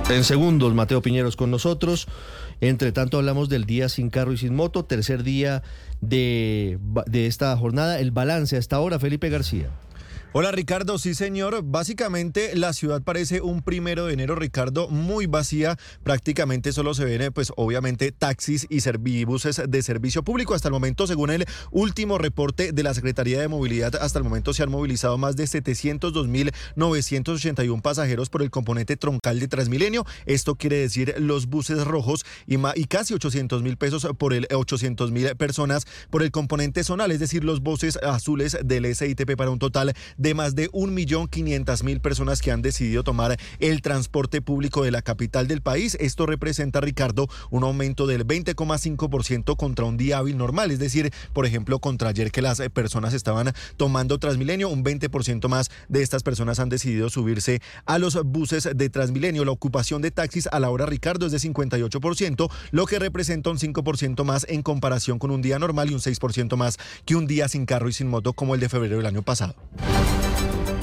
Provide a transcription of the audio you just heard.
En segundos, Mateo Piñeros con nosotros. Entre tanto, hablamos del día sin carro y sin moto, tercer día de esta jornada. El balance hasta ahora, Felipe García. Hola Ricardo, sí señor, básicamente la ciudad parece un 1 de enero, Ricardo, muy vacía, prácticamente solo se ven pues obviamente taxis y buses de servicio público. Hasta el momento, según el último reporte de la Secretaría de Movilidad, hasta el momento se han movilizado más de 702.981 pasajeros por el componente troncal de Transmilenio. Esto quiere decir los buses rojos y casi 800.000 personas por el componente zonal, es decir, los buses azules del SITP, para un total de más de 1.500.000 personas que han decidido tomar el transporte público de la capital del país. Esto representa, Ricardo, un aumento del 20,5% contra un día hábil normal, es decir, por ejemplo, contra ayer que las personas estaban tomando Transmilenio, un 20% más de estas personas han decidido subirse a los buses de Transmilenio. La ocupación de taxis a la hora, Ricardo, es de 58%, lo que representa un 5% más en comparación con un día normal y un 6% más que un día sin carro y sin moto como el de febrero del año pasado.